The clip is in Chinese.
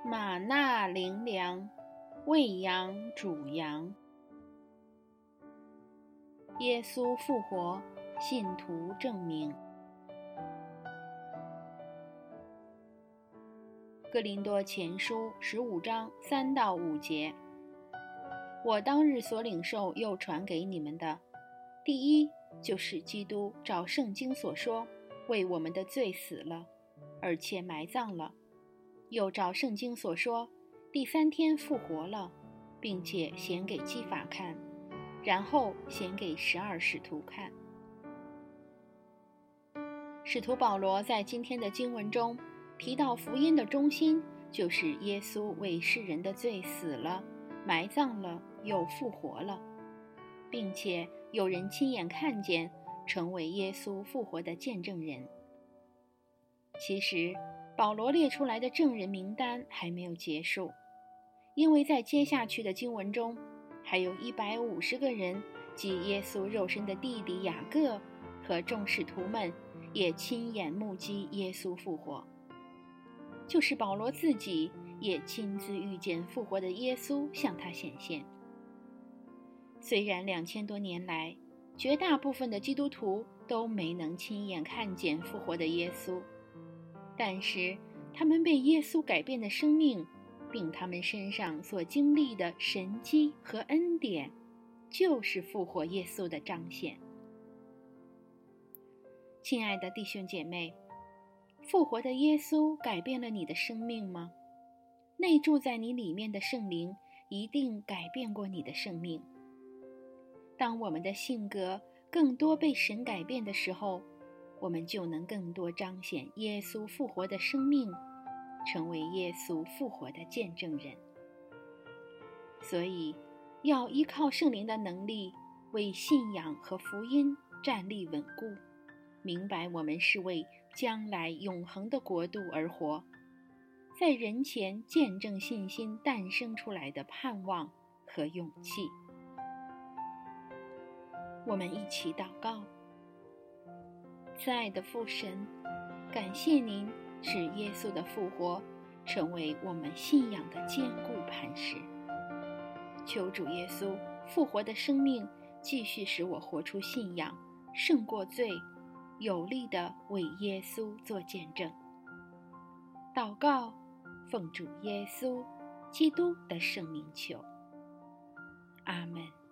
玛纳灵粮，喂养主羊。耶稣复活，信徒证明。哥林多前书15章3到5节，我当日所领受又传给你们的，第一就是基督照圣经所说，为我们的罪死了，而且埋葬了，又照圣经所说，第3天复活了，并且显给基法看，然后显给12使徒看。使徒保罗在今天的经文中提到，福音的中心就是耶稣为世人的罪死了，埋葬了，又复活了，并且有人亲眼看见，成为耶稣复活的见证人。其实保罗列出来的证人名单还没有结束，因为在接下去的经文中，还有150个人，即耶稣肉身的弟弟雅各和众使徒们，也亲眼目击耶稣复活。就是保罗自己也亲自遇见复活的耶稣向他显现。虽然2000多年来，绝大部分的基督徒都没能亲眼看见复活的耶稣，但是他们被耶稣改变的生命，并他们身上所经历的神迹和恩典，就是复活耶稣的彰显。亲爱的弟兄姐妹，复活的耶稣改变了你的生命吗？内住在你里面的圣灵一定改变过你的生命。当我们的性格更多被神改变的时候，我们就能更多彰显耶稣复活的生命，成为耶稣复活的见证人。所以要依靠圣灵的能力，为信仰和福音站立稳固，明白我们是为将来永恒的国度而活，在人前见证信心诞生出来的盼望和勇气。我们一起祷告。慈爱的父神，感谢您使耶稣的复活成为我们信仰的坚固磐石。求主耶稣复活的生命继续使我活出信仰，胜过罪，有力地为耶稣做见证。祷告，奉主耶稣基督的圣名求，阿们。